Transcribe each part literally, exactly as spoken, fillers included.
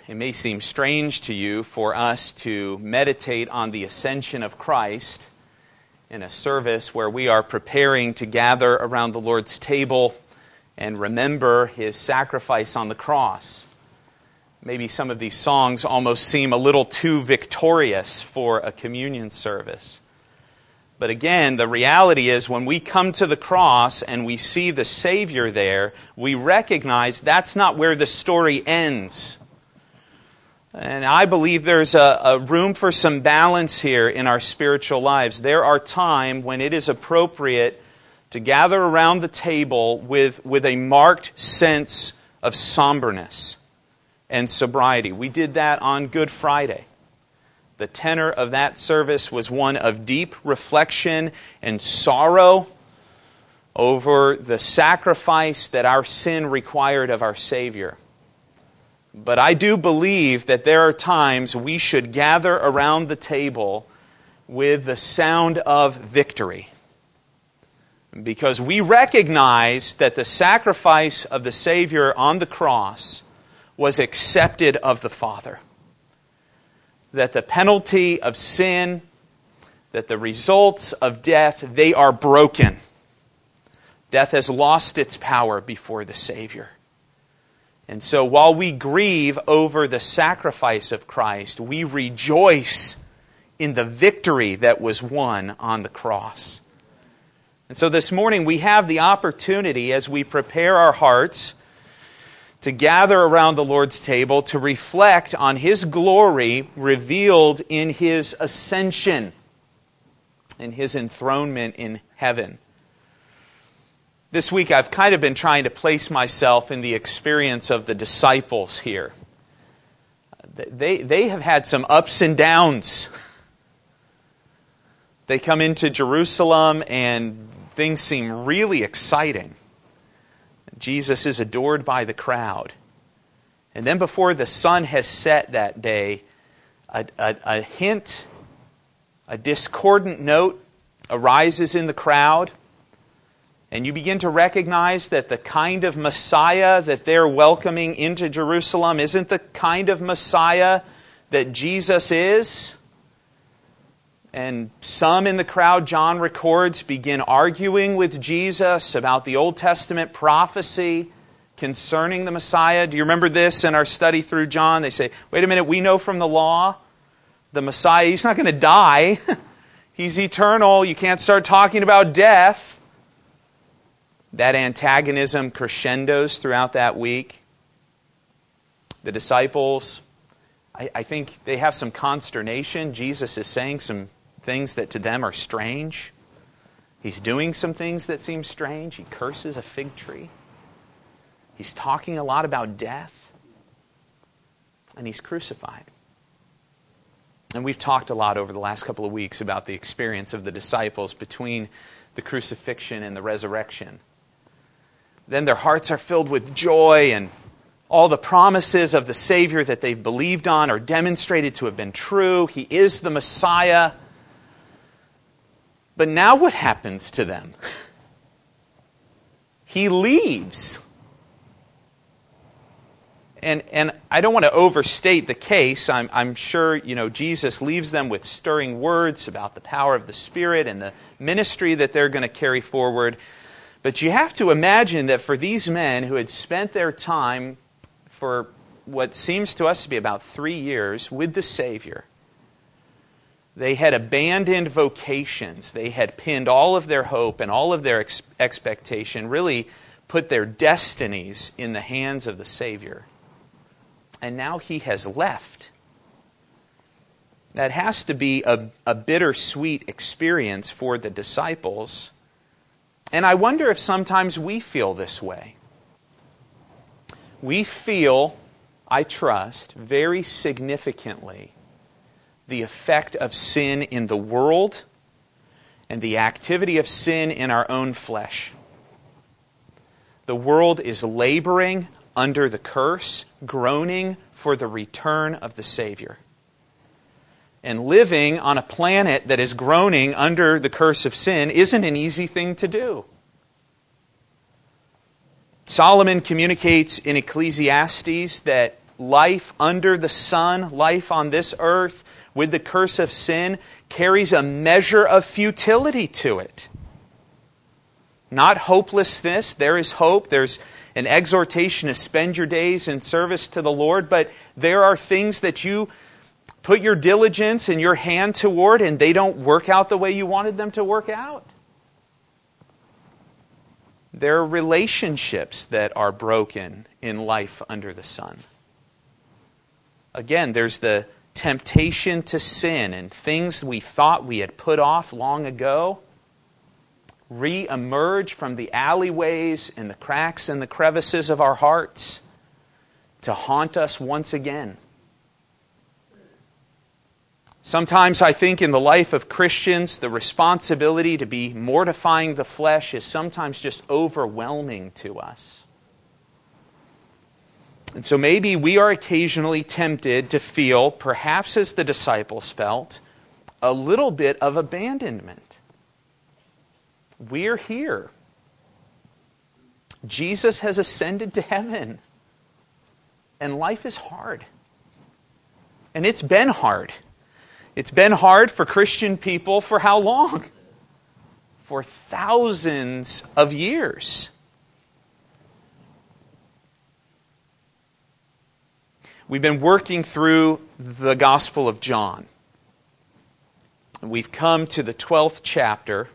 It may seem strange to you for us to meditate on the ascension of Christ in a service where we are preparing to gather around the Lord's table and remember His sacrifice on the cross. Maybe some of these songs almost seem a little too victorious for a communion service. But again, the reality is when we come to the cross and we see the Savior there, we recognize that's not where the story ends. And I believe there's a, a room for some balance here in our spiritual lives. There are times when it is appropriate to gather around the table with, with a marked sense of somberness and sobriety. We did that on Good Friday. The tenor of that service was one of deep reflection and sorrow over the sacrifice that our sin required of our Savior. But I do believe that there are times we should gather around the table with the sound of victory. Because we recognize that the sacrifice of the Savior on the cross was accepted of the Father. That the penalty of sin, that the results of death, they are broken. Death has lost its power before the Savior. And so while we grieve over the sacrifice of Christ, we rejoice in the victory that was won on the cross. And so this morning we have the opportunity, as we prepare our hearts to gather around the Lord's table, to reflect on His glory revealed in His ascension, in His enthronement in heaven. This week I've kind of been trying to place myself in the experience of the disciples here. They, they have had some ups and downs. They come into Jerusalem and things seem really exciting. Jesus is adored by the crowd. And then before the sun has set that day, a, a, a hint, a discordant note arises in the crowd. And you begin to recognize that the kind of Messiah that they're welcoming into Jerusalem isn't the kind of Messiah that Jesus is. And some in the crowd, John records, begin arguing with Jesus about the Old Testament prophecy concerning the Messiah. Do you remember this in our study through John? They say, wait a minute, we know from the law, the Messiah, He's not going to die. He's eternal. You can't start talking about death. That antagonism crescendos throughout that week. The disciples, I, I think they have some consternation. Jesus is saying some things that to them are strange. He's doing some things that seem strange. He curses a fig tree. He's talking a lot about death. And He's crucified. And we've talked a lot over the last couple of weeks about the experience of the disciples between the crucifixion and the resurrection. Then their hearts are filled with joy, and all the promises of the Savior that they've believed on are demonstrated to have been true. He is the Messiah. But now what happens to them? He leaves. And and I don't want to overstate the case. I'm, I'm sure, you know, Jesus leaves them with stirring words about the power of the Spirit and the ministry that they're going to carry forward. But you have to imagine that for these men who had spent their time for what seems to us to be about three years with the Savior, they had abandoned vocations. They had pinned all of their hope and all of their ex- expectation, really put their destinies in the hands of the Savior. And now He has left. That has to be a, a bittersweet experience for the disciples. And I wonder if sometimes we feel this way. We feel, I trust, very significantly the effect of sin in the world and the activity of sin in our own flesh. The world is laboring under the curse, groaning for the return of the Savior. And living on a planet that is groaning under the curse of sin isn't an easy thing to do. Solomon communicates in Ecclesiastes that life under the sun, life on this earth, with the curse of sin, carries a measure of futility to it. Not hopelessness. There is hope. There's an exhortation to spend your days in service to the Lord. But there are things that you put your diligence and your hand toward, and they don't work out the way you wanted them to work out. There are relationships that are broken in life under the sun. Again, there's the temptation to sin and things we thought we had put off long ago re-emerge from the alleyways and the cracks and the crevices of our hearts to haunt us once again. Sometimes I think in the life of Christians, the responsibility to be mortifying the flesh is sometimes just overwhelming to us. And so maybe we are occasionally tempted to feel, perhaps as the disciples felt, a little bit of abandonment. We're here. Jesus has ascended to heaven. And life is hard. And it's been hard. It's been hard for Christian people for how long? For thousands of years. We've been working through the Gospel of John. We've come to the twelfth chapter.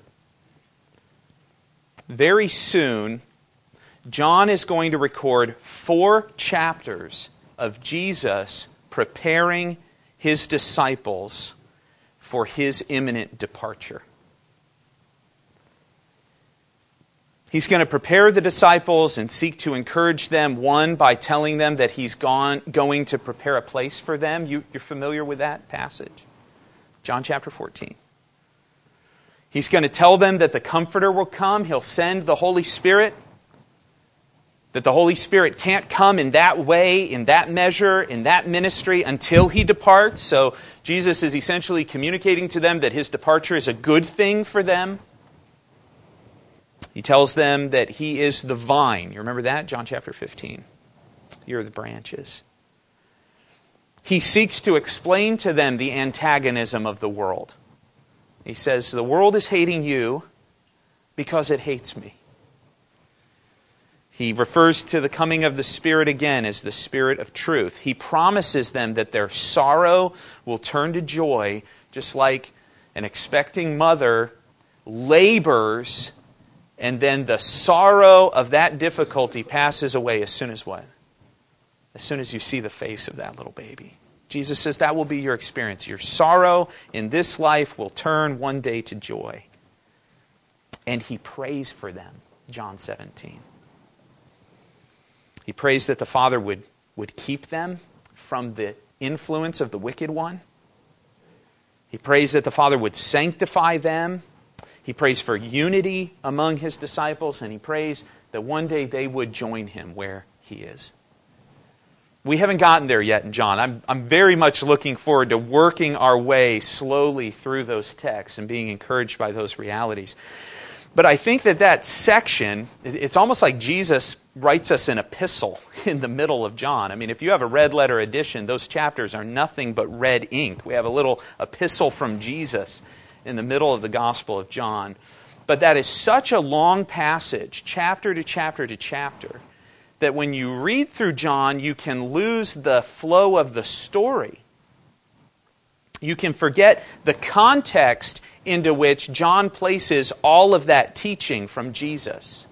Very soon, John is going to record four chapters of Jesus preparing His disciples for His imminent departure. He's going to prepare the disciples and seek to encourage them, one, by telling them that He's gone, going to prepare a place for them. You, you're familiar with that passage? John chapter fourteen. He's going to tell them that the Comforter will come. He'll send the Holy Spirit. That the Holy Spirit can't come in that way, in that measure, in that ministry until He departs. So Jesus is essentially communicating to them that His departure is a good thing for them. He tells them that He is the vine. You remember that? John chapter fifteen. You're the branches. He seeks to explain to them the antagonism of the world. He says, the world is hating you because it hates me. He refers to the coming of the Spirit again as the Spirit of truth. He promises them that their sorrow will turn to joy, just like an expecting mother labors, and then the sorrow of that difficulty passes away as soon as what? As soon as you see the face of that little baby. Jesus says that will be your experience. Your sorrow in this life will turn one day to joy. And He prays for them, John seventeen. He prays that the Father would, would keep them from the influence of the wicked one. He prays that the Father would sanctify them. He prays for unity among His disciples, and He prays that one day they would join Him where He is. We haven't gotten there yet in John. I'm, I'm very much looking forward to working our way slowly through those texts and being encouraged by those realities. But I think that that section, it's almost like Jesus writes us an epistle in the middle of John. I mean, if you have a red letter edition, those chapters are nothing but red ink. We have a little epistle from Jesus in the middle of the Gospel of John. But that is such a long passage, chapter to chapter to chapter, that when you read through John, you can lose the flow of the story. You can forget the context into which John places all of that teaching from Jesus.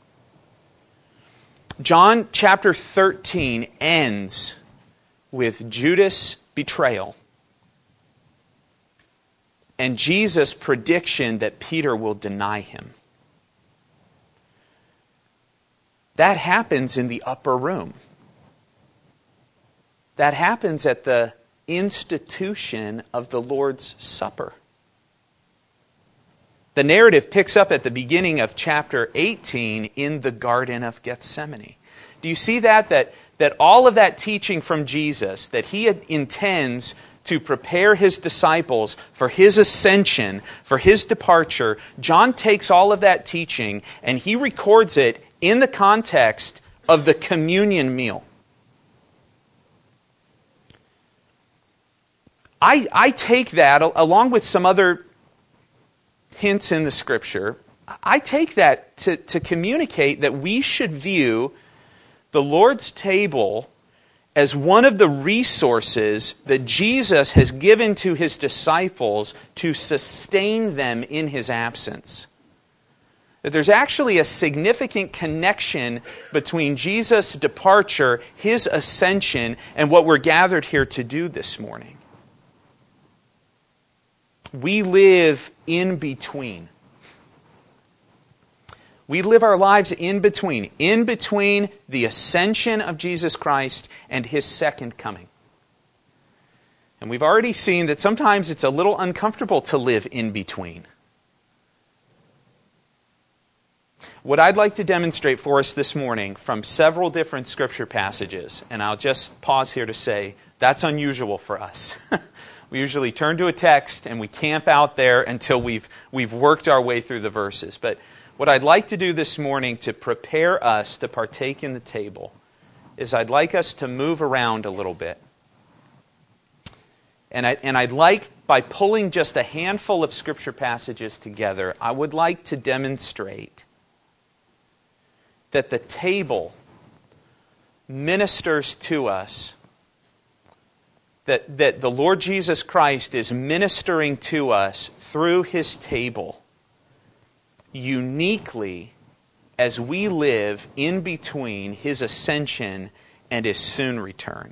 John chapter thirteen ends with Judas' betrayal and Jesus' prediction that Peter will deny Him. That happens in the upper room. That happens at the institution of the Lord's Supper. The narrative picks up at the beginning of chapter eighteen in the Garden of Gethsemane. Do you see that? That, that all of that teaching from Jesus, that He intends to prepare His disciples for His ascension, for His departure, John takes all of that teaching and he records it in the context of the communion meal. I, I take that, along with some other hints in the Scripture, I take that to, to communicate that we should view the Lord's table as one of the resources that Jesus has given to His disciples to sustain them in His absence. That there's actually a significant connection between Jesus' departure, His ascension, and what we're gathered here to do this morning. We live in between. We live our lives in between. In between the ascension of Jesus Christ and His second coming. And we've already seen that sometimes it's a little uncomfortable to live in between. What I'd like to demonstrate for us this morning from several different Scripture passages, and I'll just pause here to say, that's unusual for us. We usually turn to a text and we camp out there until we've we've worked our way through the verses. But what I'd like to do this morning to prepare us to partake in the table is I'd like us to move around a little bit. And, I, and I'd like, by pulling just a handful of Scripture passages together, I would like to demonstrate that the table ministers to us, that, that the Lord Jesus Christ is ministering to us through His table uniquely as we live in between His ascension and His soon return.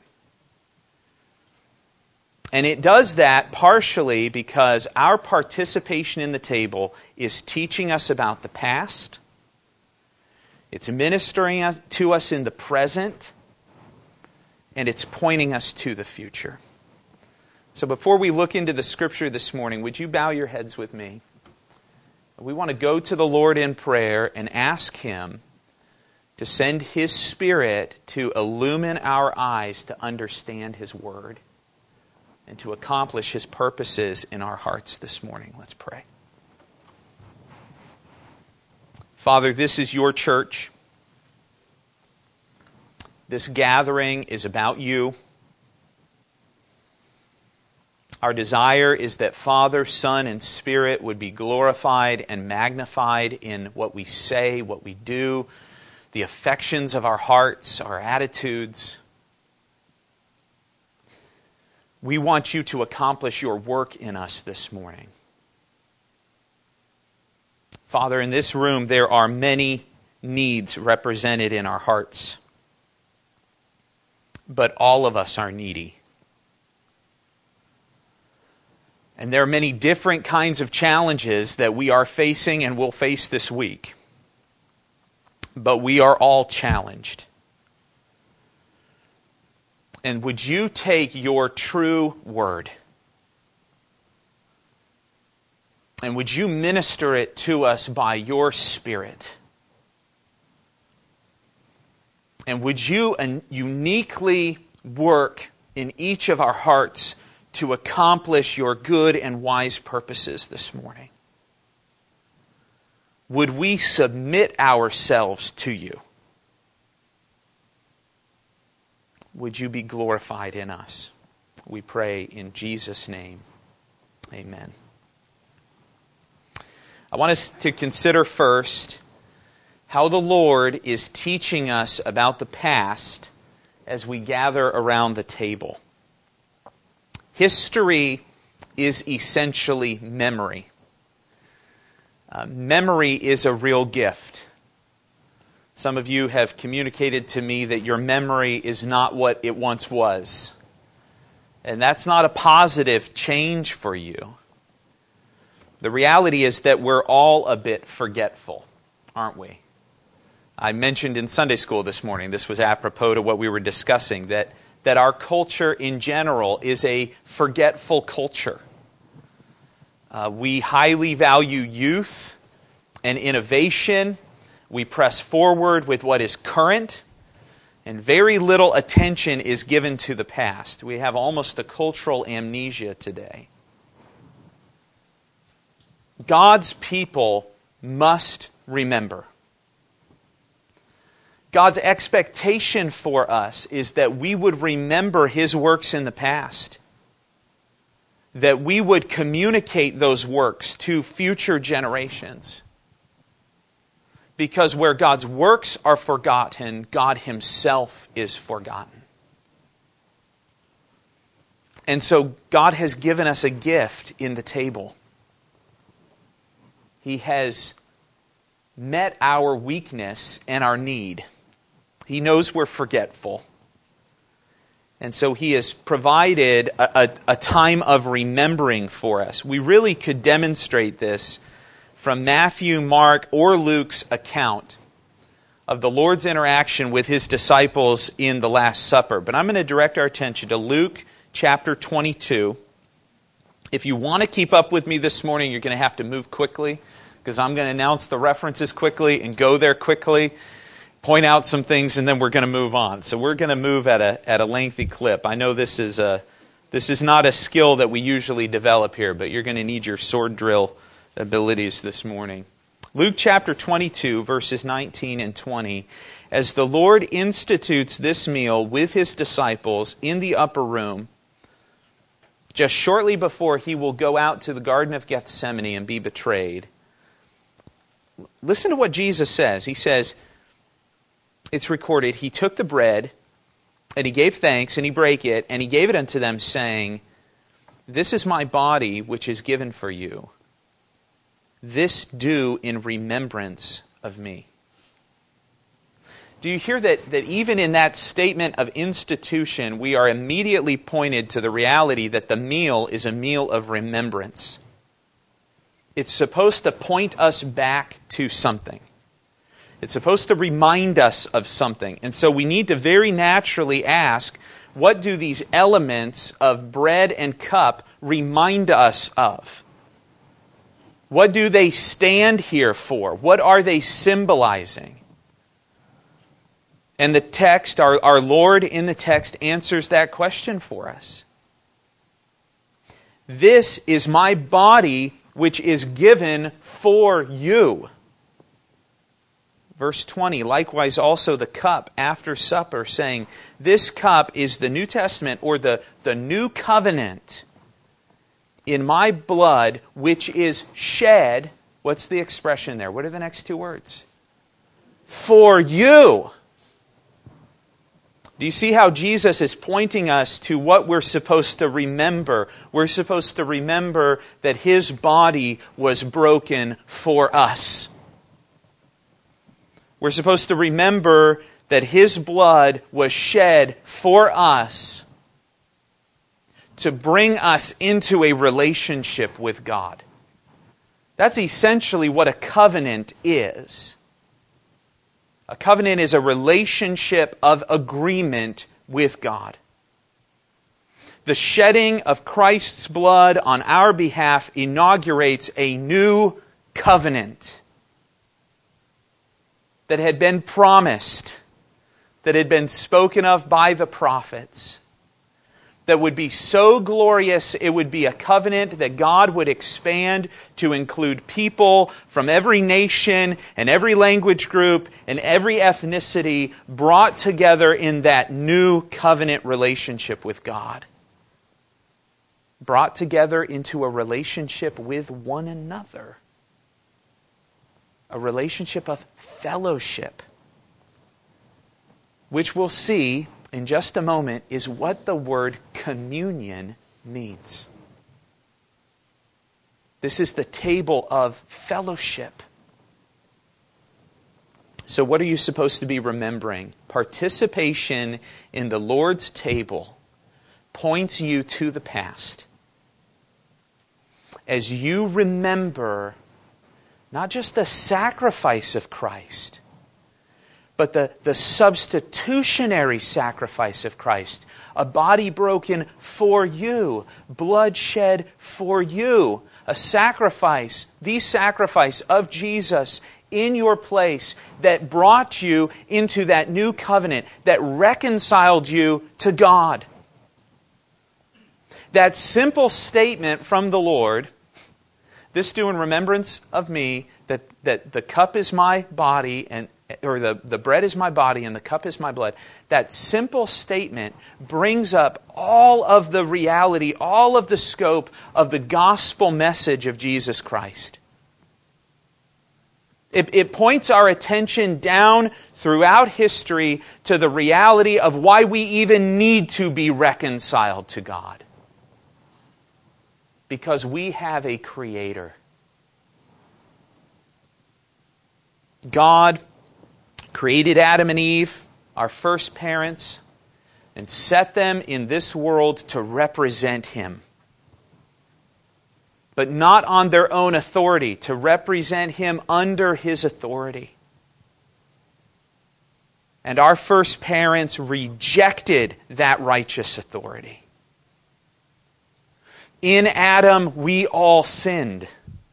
And it does that partially because our participation in the table is teaching us about the past. It's ministering to us in the present. And it's pointing us to the future. So before we look into the Scripture this morning, would you bow your heads with me? We want to go to the Lord in prayer and ask Him to send His Spirit to illumine our eyes to understand His Word and to accomplish His purposes in our hearts this morning. Let's pray. Father, this is your church. This gathering is about you. Our desire is that Father, Son, and Spirit would be glorified and magnified in what we say, what we do, the affections of our hearts, our attitudes. We want you to accomplish your work in us this morning. Father, in this room there are many needs represented in our hearts. But all of us are needy. And there are many different kinds of challenges that we are facing and will face this week. But we are all challenged. And would you take your true word and would you minister it to us by your Spirit? And would you uniquely work in each of our hearts to accomplish your good and wise purposes this morning? Would we submit ourselves to you? Would you be glorified in us? We pray in Jesus' name. Amen. I want us to consider first how the Lord is teaching us about the past as we gather around the table. History is essentially memory. Uh, memory is a real gift. Some of you have communicated to me that your memory is not what it once was. And that's not a positive change for you. The reality is that we're all a bit forgetful, aren't we? I mentioned in Sunday school this morning, this was apropos to what we were discussing, that, that our culture in general is a forgetful culture. Uh, we highly value youth and innovation. We press forward with what is current, and very little attention is given to the past. We have almost a cultural amnesia today. God's people must remember. God's expectation for us is that we would remember His works in the past. that we would communicate those works to future generations. Because where God's works are forgotten, God Himself is forgotten. And so God has given us a gift in the table. He has met our weakness and our need. He knows we're forgetful. And so He has provided a, a, a time of remembering for us. We really could demonstrate this from Matthew, Mark, or Luke's account of the Lord's interaction with His disciples in the Last Supper. But I'm going to direct our attention to Luke chapter twenty-two. If you want to keep up with me this morning, you're going to have to move quickly, because I'm going to announce the references quickly and go there quickly, point out some things, and then we're going to move on. So we're going to move at a at a lengthy clip. I know this is a this is not a skill that we usually develop here, but you're going to need your sword drill abilities this morning. Luke chapter twenty-two, verses nineteen and twenty. As the Lord institutes this meal with His disciples in the upper room, just shortly before He will go out to the Garden of Gethsemane and be betrayed, listen to what Jesus says. He says, it's recorded, He took the bread, and He gave thanks, and He brake it, and He gave it unto them, saying, This is my body, which is given for you. This do in remembrance of me. Do you hear that, that even in that statement of institution, we are immediately pointed to the reality that the meal is a meal of remembrance? It's supposed to point us back to something. It's supposed to remind us of something. And so we need to very naturally ask, what do these elements of bread and cup remind us of? What do they stand here for? What are they symbolizing? And the text, our, our Lord in the text answers that question for us. This is my body which is given for you. Verse twenty, likewise also the cup after supper, saying, This cup is the New Testament, or the, the new covenant in my blood, which is shed. What's the expression there? What are the next two words? For you. Do you see how Jesus is pointing us to what we're supposed to remember? We're supposed to remember that His body was broken for us. We're supposed to remember that His blood was shed for us to bring us into a relationship with God. That's essentially what a covenant is. A covenant is a relationship of agreement with God. The shedding of Christ's blood on our behalf inaugurates a new covenant that had been promised, that had been spoken of by the prophets, that would be so glorious, it would be a covenant that God would expand to include people from every nation and every language group and every ethnicity brought together in that new covenant relationship with God. Brought together into a relationship with one another. A relationship of fellowship, which we'll see in just a moment is what the word communion means. This is the table of fellowship. So what are you supposed to be remembering? Participation in the Lord's table points you to the past. As you remember not just the sacrifice of Christ, but the, the substitutionary sacrifice of Christ. A body broken for you. Blood shed for you. A sacrifice, the sacrifice of Jesus in your place that brought you into that new covenant, that reconciled you to God. That simple statement from the Lord, this do in remembrance of me, that, that the cup is my body and or the, the bread is my body and the cup is my blood, that simple statement brings up all of the reality, all of the scope of the gospel message of Jesus Christ. It, it points our attention down throughout history to the reality of why we even need to be reconciled to God. Because we have a Creator. God created Adam and Eve, our first parents, and set them in this world to represent Him. But not on their own authority, to represent Him under His authority. And our first parents rejected that righteous authority. In Adam, we all sinned.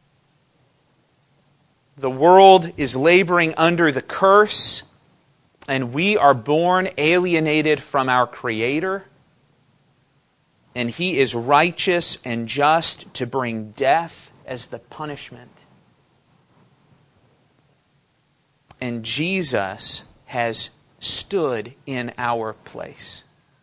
The world is laboring under the curse, and we are born alienated from our Creator. And He is righteous and just to bring death as the punishment. And Jesus has stood in our place.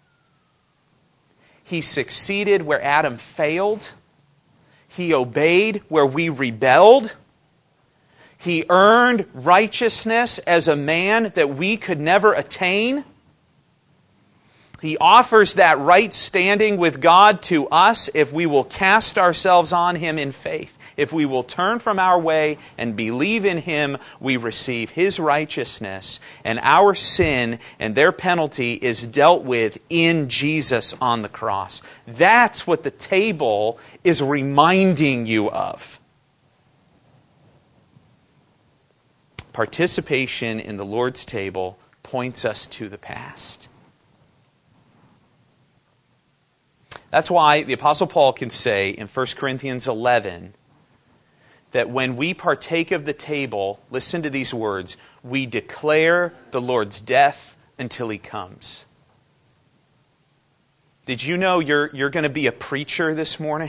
He succeeded where Adam failed. He obeyed where we rebelled. He earned righteousness as a man that we could never attain. He offers that right standing with God to us if we will cast ourselves on Him in faith. If we will turn from our way and believe in Him, we receive His righteousness, and our sin and their penalty is dealt with in Jesus on the cross. That's what the table is reminding you of. Participation in the Lord's table points us to the past. That's why the Apostle Paul can say in First Corinthians eleven that when we partake of the table, listen to these words, we declare the Lord's death until He comes. Did you know you're, you're going to be a preacher this morning?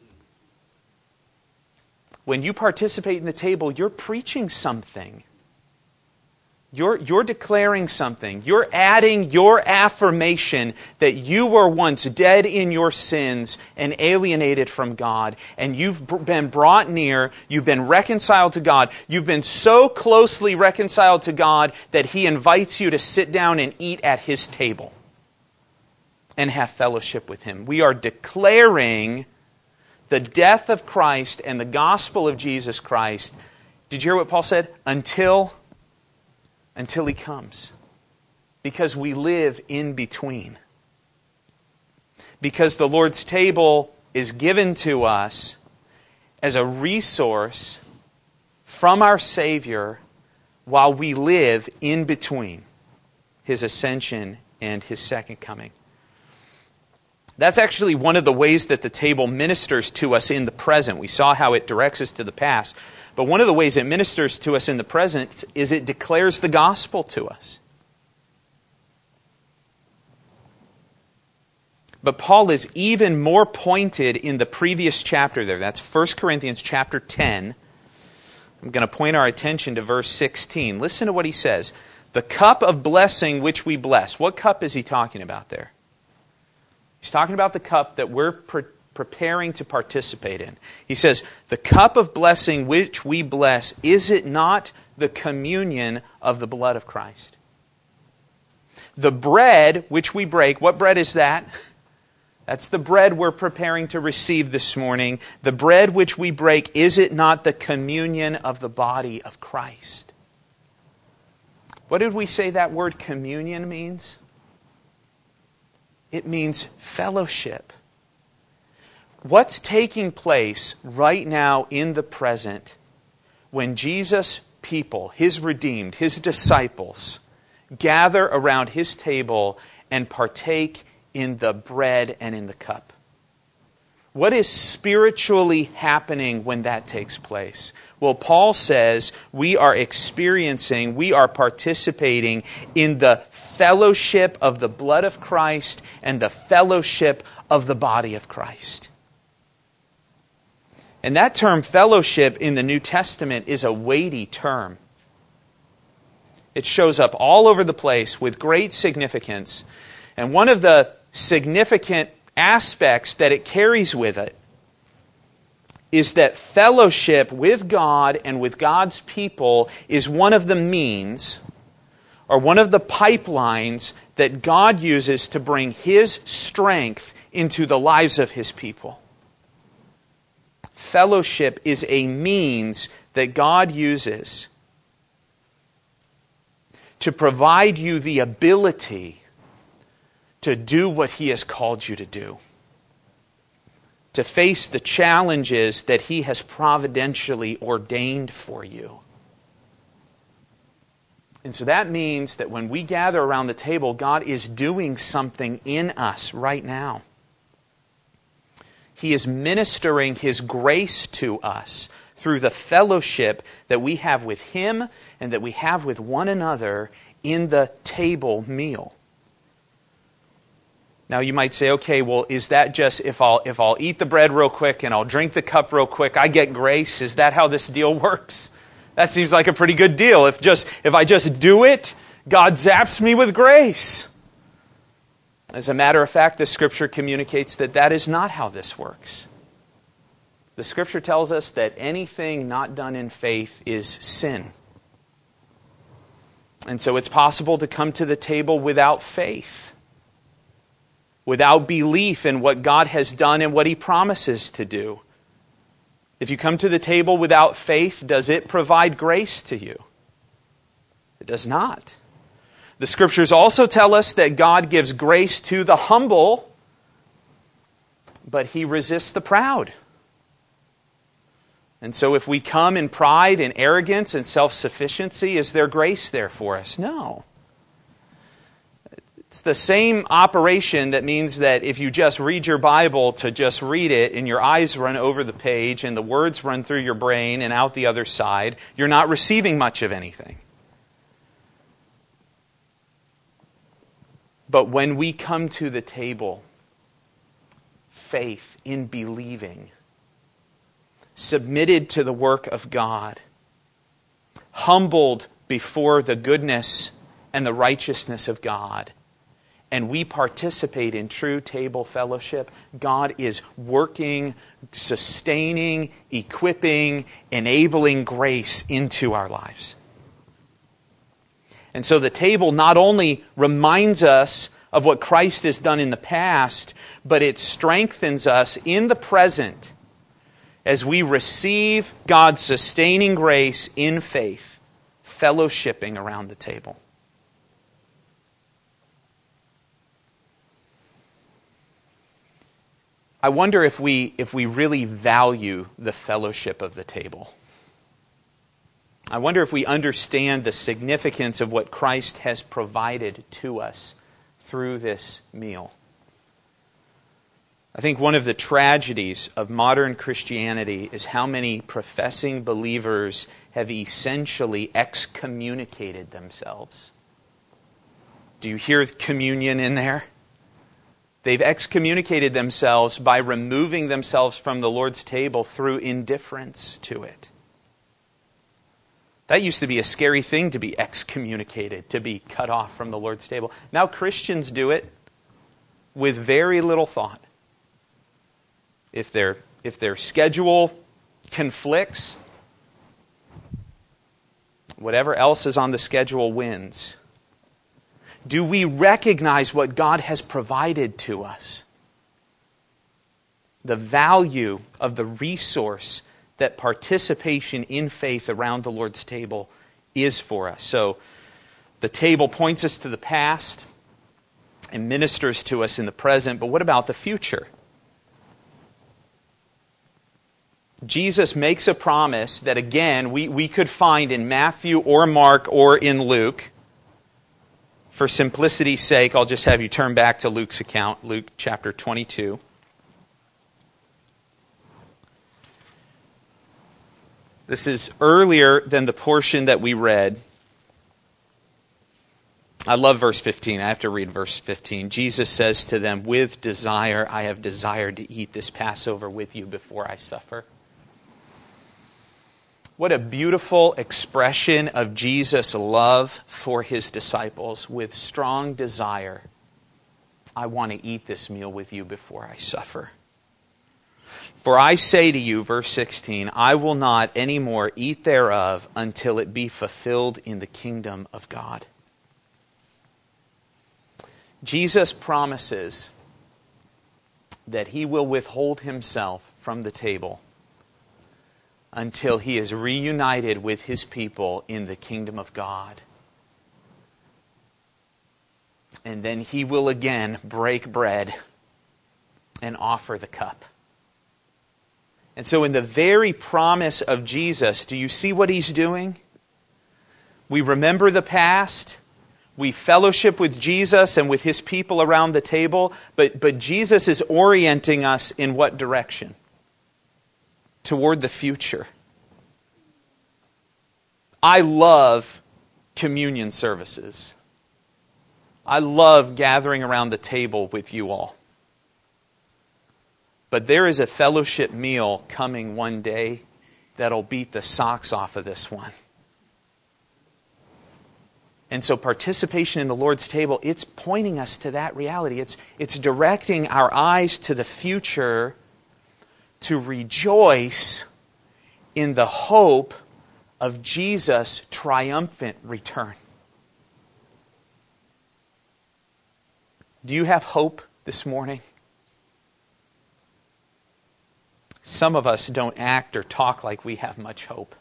When you participate in the table, you're preaching something. You're, you're declaring something. You're adding your affirmation that you were once dead in your sins and alienated from God. And you've been brought near. You've been reconciled to God. You've been so closely reconciled to God that He invites you to sit down and eat at His table and have fellowship with Him. We are declaring the death of Christ and the gospel of Jesus Christ. Did you hear what Paul said? Until... Until He comes. Because we live in between. Because the Lord's table is given to us as a resource from our Savior while we live in between His ascension and His second coming. That's actually one of the ways that the table ministers to us in the present. We saw how it directs us to the past. But one of the ways it ministers to us in the present is it declares the gospel to us. But Paul is even more pointed in the previous chapter there. That's First Corinthians chapter ten. I'm going to point our attention to verse sixteen. Listen to what he says. The cup of blessing which we bless. What cup is he talking about there? He's talking about the cup that we're pre- preparing to participate in. He says, the cup of blessing which we bless, is it not the communion of the blood of Christ? The bread which we break, what bread is that? That's the bread we're preparing to receive this morning. The bread which we break, is it not the communion of the body of Christ? What did we say that word communion means? It means fellowship. What's taking place right now in the present when Jesus' people, His redeemed, His disciples, gather around His table and partake in the bread and in the cup? What is spiritually happening when that takes place? Well, Paul says we are experiencing, we are participating in the fellowship of the blood of Christ and the fellowship of the body of Christ. And that term fellowship in the New Testament is a weighty term. It shows up all over the place with great significance. And one of the significant aspects that it carries with it is that fellowship with God and with God's people is one of the means or one of the pipelines that God uses to bring His strength into the lives of His people. Fellowship is a means that God uses to provide you the ability to do what He has called you to do. To face the challenges that He has providentially ordained for you. And so that means that when we gather around the table, God is doing something in us right now. He is ministering His grace to us through the fellowship that we have with Him and that we have with one another in the table meal. Now you might say, okay, well, is that just if I'll if I'll eat the bread real quick and I'll drink the cup real quick, I get grace? Is that how this deal works? That seems like a pretty good deal. If just if I just do it, God zaps me with grace. As a matter of fact, the Scripture communicates that that is not how this works. The Scripture tells us that anything not done in faith is sin. And so it's possible to come to the table without faith. Without belief in what God has done and what He promises to do. If you come to the table without faith, does it provide grace to you? It does not. The Scriptures also tell us that God gives grace to the humble, but He resists the proud. And so if we come in pride and arrogance and self-sufficiency, is there grace there for us? No. It's the same operation that means that if you just read your Bible to just read it and your eyes run over the page and the words run through your brain and out the other side, you're not receiving much of anything. But when we come to the table, faith in believing, submitted to the work of God, humbled before the goodness and the righteousness of God, and we participate in true table fellowship, God is working, sustaining, equipping, enabling grace into our lives. And so the table not only reminds us of what Christ has done in the past, but it strengthens us in the present as we receive God's sustaining grace in faith, fellowshipping around the table. I wonder if we if we really value the fellowship of the table. I wonder if we understand the significance of what Christ has provided to us through this meal. I think one of the tragedies of modern Christianity is how many professing believers have essentially excommunicated themselves. Do you hear communion in there? They've excommunicated themselves by removing themselves from the Lord's table through indifference to it. That used to be a scary thing, to be excommunicated, to be cut off from the Lord's table. Now Christians do it with very little thought. If their, if their schedule conflicts, whatever else is on the schedule wins. Do we recognize what God has provided to us? The value of the resource that participation in faith around the Lord's table is for us. So the table points us to the past and ministers to us in the present, but what about the future? Jesus makes a promise that, again, we, we could find in Matthew or Mark or in Luke. For simplicity's sake, I'll just have you turn back to Luke's account, Luke chapter twenty-two. This is earlier than the portion that we read. I love verse fifteen. I have to read verse fifteen. Jesus says to them, "With desire I have desired to eat this Passover with you before I suffer." What a beautiful expression of Jesus' love for his disciples with strong desire. I want to eat this meal with you before I suffer. For I say to you, verse sixteen, I will not any more eat thereof until it be fulfilled in the kingdom of God. Jesus promises that he will withhold himself from the table until he is reunited with his people in the kingdom of God. And then he will again break bread and offer the cup. And so in the very promise of Jesus, do you see what he's doing? We remember the past. We fellowship with Jesus and with his people around the table. But, but Jesus is orienting us in what direction? Toward the future. I love communion services. I love gathering around the table with you all. But there is a fellowship meal coming one day that'll beat the socks off of this one. And so participation in the Lord's table, it's pointing us to that reality. It's, it's directing our eyes to the future to rejoice in the hope of Jesus' triumphant return. Do you have hope this morning? Some of us don't act or talk like we have much hope.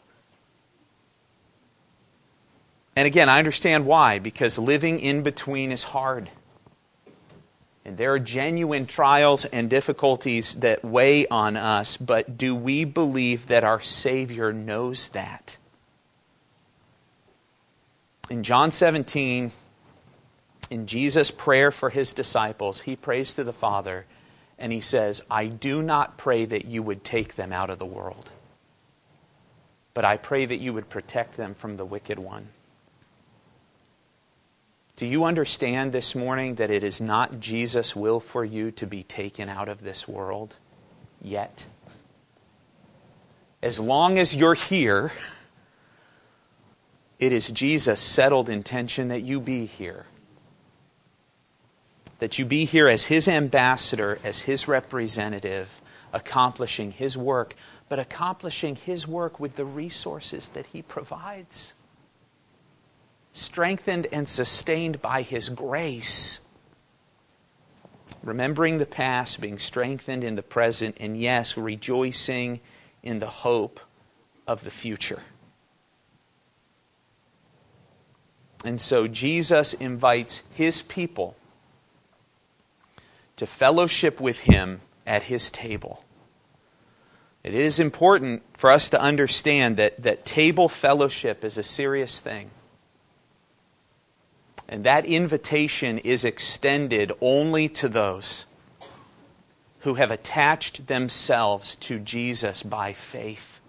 And again, I understand why, because living in between is hard. And there are genuine trials and difficulties that weigh on us, but do we believe that our Savior knows that? In John seventeen, in Jesus' prayer for his disciples, he prays to the Father and he says, I do not pray that you would take them out of the world, but I pray that you would protect them from the wicked one. Do you understand this morning that it is not Jesus' will for you to be taken out of this world yet? As long as you're here, it is Jesus' settled intention that you be here. That you be here as his ambassador, as his representative, accomplishing his work, but accomplishing his work with the resources that he provides. Strengthened and sustained by his grace. Remembering the past, being strengthened in the present, and yes, rejoicing in the hope of the future. And so Jesus invites his people to fellowship with him at his table. It is important for us to understand that, that table fellowship is a serious thing. And that invitation is extended only to those who have attached themselves to Jesus by faith,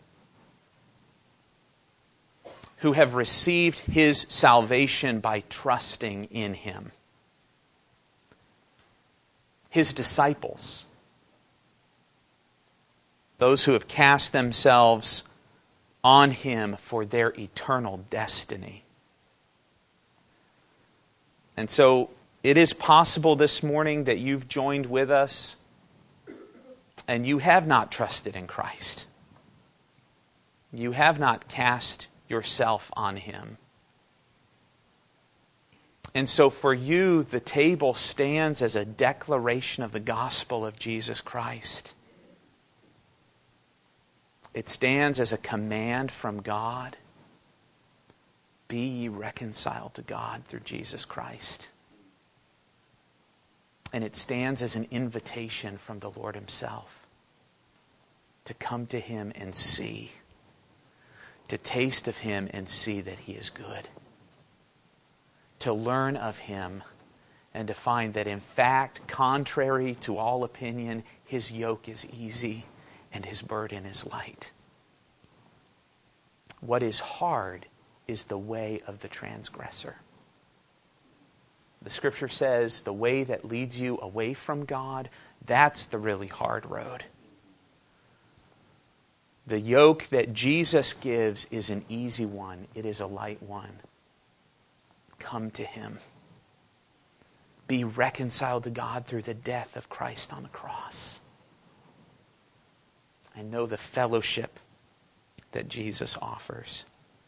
who have received his salvation by trusting in him. His disciples, those who have cast themselves on him for their eternal destiny. And so it is possible this morning that you've joined with us and you have not trusted in Christ. You have not cast yourself on him. And so for you, the table stands as a declaration of the gospel of Jesus Christ. It stands as a command from God. Be ye reconciled to God through Jesus Christ. And it stands as an invitation from the Lord himself to come to him and see, to taste of him and see that he is good, to learn of him and to find that in fact, contrary to all opinion, his yoke is easy and his burden is light. What is hard is the way of the transgressor. The Scripture says the way that leads you away from God, that's the really hard road. The yoke that Jesus gives is an easy one. It is a light one. Come to Him. Be reconciled to God through the death of Christ on the cross. And know the fellowship that Jesus offers.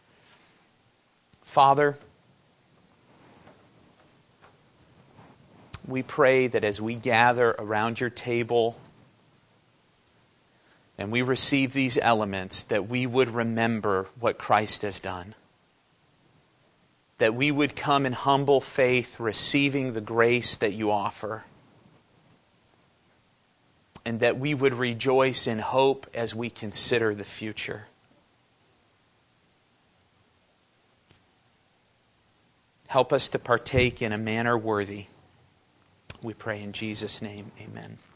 Father, we pray that as we gather around your table and we receive these elements, that we would remember what Christ has done. That we would come in humble faith, receiving the grace that you offer. And that we would rejoice in hope as we consider the future. Help us to partake in a manner worthy. We pray in Jesus' name, amen.